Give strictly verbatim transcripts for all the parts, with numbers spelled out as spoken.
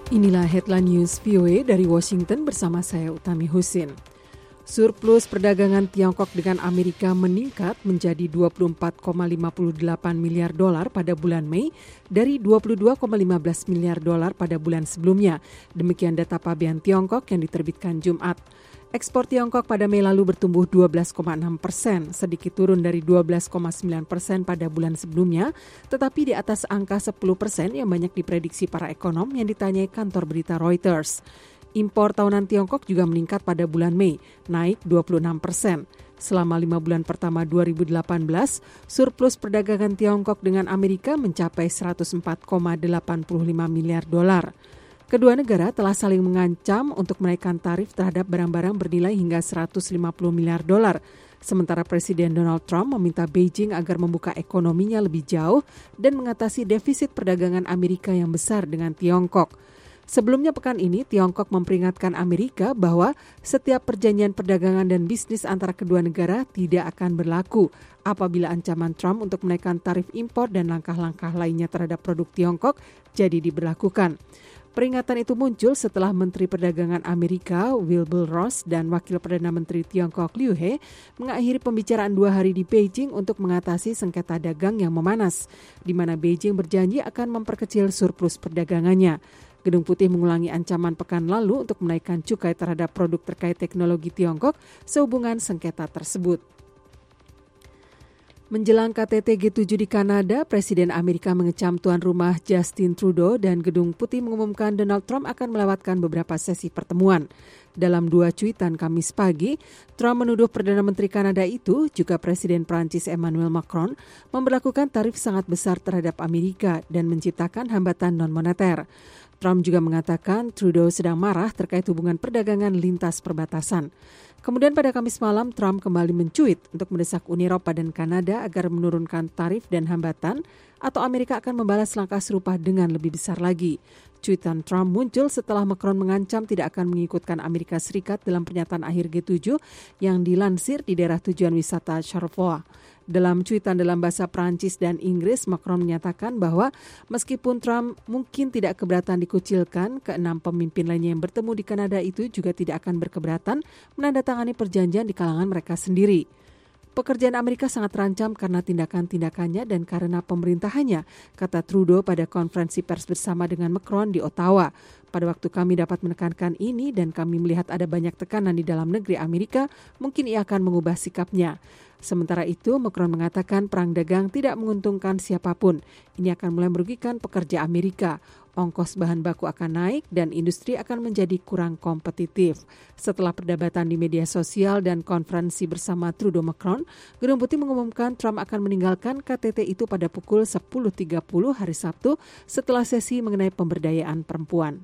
Inilah headline news V O A dari Washington bersama saya Utami Husin. Surplus perdagangan Tiongkok dengan Amerika meningkat menjadi dua puluh empat koma lima delapan miliar dolar pada bulan Mei dari dua puluh dua koma lima belas miliar dolar pada bulan sebelumnya. Demikian data pabean Tiongkok yang diterbitkan Jumat. Ekspor Tiongkok pada Mei lalu bertumbuh dua belas koma enam persen, sedikit turun dari dua belas koma sembilan persen pada bulan sebelumnya, tetapi di atas angka sepuluh persen yang banyak diprediksi para ekonom yang ditanyai kantor berita Reuters. Impor tahunan Tiongkok juga meningkat pada bulan Mei, naik dua puluh enam persen. Selama lima bulan pertama dua ribu delapan belas, surplus perdagangan Tiongkok dengan Amerika mencapai seratus empat koma delapan lima miliar dolar. Kedua negara telah saling mengancam untuk menaikkan tarif terhadap barang-barang bernilai hingga seratus lima puluh miliar dolar. Sementara Presiden Donald Trump meminta Beijing agar membuka ekonominya lebih jauh dan mengatasi defisit perdagangan Amerika yang besar dengan Tiongkok. Sebelumnya pekan ini, Tiongkok memperingatkan Amerika bahwa setiap perjanjian perdagangan dan bisnis antara kedua negara tidak akan berlaku apabila ancaman Trump untuk menaikkan tarif impor dan langkah-langkah lainnya terhadap produk Tiongkok jadi diberlakukan. Peringatan itu muncul setelah Menteri Perdagangan Amerika Wilbur Ross dan Wakil Perdana Menteri Tiongkok Liu He mengakhiri pembicaraan dua hari di Beijing untuk mengatasi sengketa dagang yang memanas, di mana Beijing berjanji akan memperkecil surplus perdagangannya. Gedung Putih mengulangi ancaman pekan lalu untuk menaikkan cukai terhadap produk terkait teknologi Tiongkok sehubungan sengketa tersebut. Menjelang K T T G tujuh di Kanada, Presiden Amerika mengecam tuan rumah Justin Trudeau dan Gedung Putih mengumumkan Donald Trump akan melewatkan beberapa sesi pertemuan. Dalam dua cuitan Kamis pagi, Trump menuduh Perdana Menteri Kanada itu, juga Presiden Prancis Emmanuel Macron, memberlakukan tarif sangat besar terhadap Amerika dan menciptakan hambatan non-moneter. Trump juga mengatakan Trudeau sedang marah terkait hubungan perdagangan lintas perbatasan. Kemudian pada Kamis malam, Trump kembali mencuit untuk mendesak Uni Eropa dan Kanada agar menurunkan tarif dan hambatan atau Amerika akan membalas langkah serupa dengan lebih besar lagi. Cuitan Trump muncul setelah Macron mengancam tidak akan mengikutkan Amerika Serikat dalam pernyataan akhir G tujuh yang dilansir di daerah tujuan wisata Charlevoix. Dalam cuitan dalam bahasa Prancis dan Inggris, Macron menyatakan bahwa meskipun Trump mungkin tidak keberatan dikucilkan, keenam pemimpin lainnya yang bertemu di Kanada itu juga tidak akan berkeberatan menandatangani perjanjian di kalangan mereka sendiri. Pekerjaan Amerika sangat terancam karena tindakan-tindakannya dan karena pemerintahannya, kata Trudeau pada konferensi pers bersama dengan Macron di Ottawa. Pada waktu kami dapat menekankan ini dan kami melihat ada banyak tekanan di dalam negeri Amerika, mungkin ia akan mengubah sikapnya. Sementara itu, Macron mengatakan perang dagang tidak menguntungkan siapapun. Ini akan mulai merugikan pekerja Amerika. Ongkos bahan baku akan naik dan industri akan menjadi kurang kompetitif. Setelah perdebatan di media sosial dan konferensi bersama Trudeau Macron, Gedung Putih mengumumkan Trump akan meninggalkan K T T itu pada pukul sepuluh tiga puluh hari Sabtu setelah sesi mengenai pemberdayaan perempuan.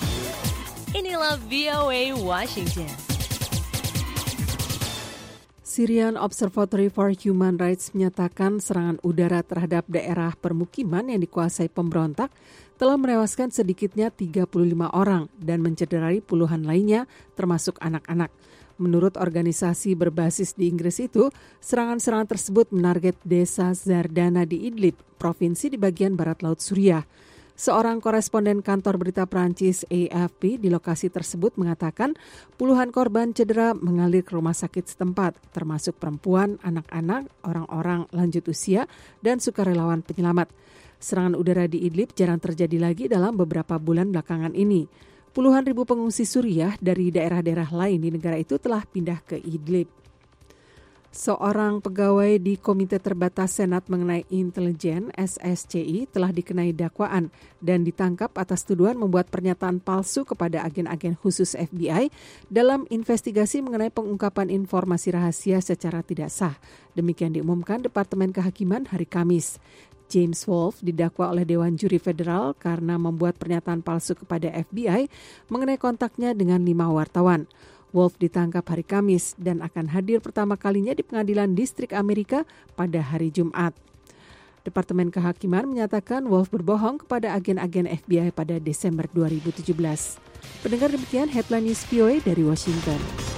Inilah V O A Washington. Syrian Observatory for Human Rights menyatakan serangan udara terhadap daerah permukiman yang dikuasai pemberontak telah menewaskan sedikitnya tiga puluh lima orang dan mencederai puluhan lainnya termasuk anak-anak. Menurut organisasi berbasis di Inggris itu, serangan-serangan tersebut menarget desa Zardana di Idlib, provinsi di bagian barat laut Suriah. Seorang koresponden kantor berita Prancis A F P di lokasi tersebut mengatakan puluhan korban cedera mengalir ke rumah sakit setempat, termasuk perempuan, anak-anak, orang-orang lanjut usia, dan sukarelawan penyelamat. Serangan udara di Idlib jarang terjadi lagi dalam beberapa bulan belakangan ini. Puluhan ribu pengungsi Suriah dari daerah-daerah lain di negara itu telah pindah ke Idlib. Seorang pegawai di Komite Terbatas Senat mengenai Intelijen S S C I telah dikenai dakwaan dan ditangkap atas tuduhan membuat pernyataan palsu kepada agen-agen khusus F B I dalam investigasi mengenai pengungkapan informasi rahasia secara tidak sah. Demikian diumumkan Departemen Kehakiman hari Kamis. James Wolfe didakwa oleh Dewan Juri Federal karena membuat pernyataan palsu kepada F B I mengenai kontaknya dengan lima wartawan. Wolfe ditangkap hari Kamis dan akan hadir pertama kalinya di Pengadilan Distrik Amerika pada hari Jumat. Departemen Kehakiman menyatakan Wolfe berbohong kepada agen-agen F B I pada Desember dua ribu tujuh belas. Pendengar, demikian headline news V O A dari Washington.